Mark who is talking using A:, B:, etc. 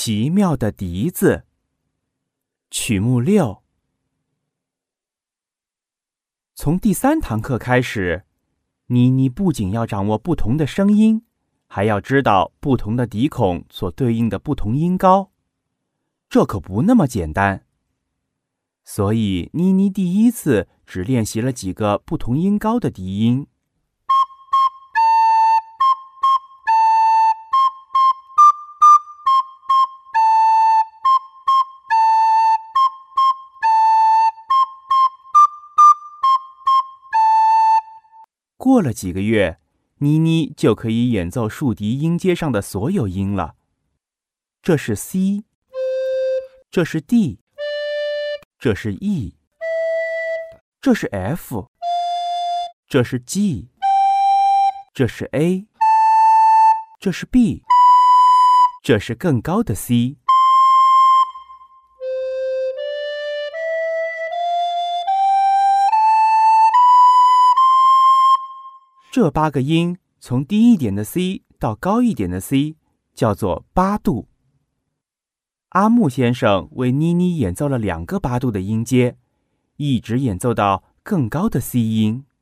A: 奇妙的笛子，曲目6。从第3堂课开始，妮妮不仅要掌握不同的声音，还要知道不同的笛孔所对应的不同音高。这可不那么简单。所以妮妮第一次只练习了几个不同音高的笛音。过了几个月，妮妮就可以演奏竖笛音阶上的所有音了。这是 C， 这是 D， 这是 E， 这是 F， 这是 G， 这是 A， 这是 B， 这是更高的 C。这8个音从低一点的 C 到高一点的 C 叫做8度。阿木先生为妮妮演奏了2个8度的音阶，一直演奏到更高的 C 音。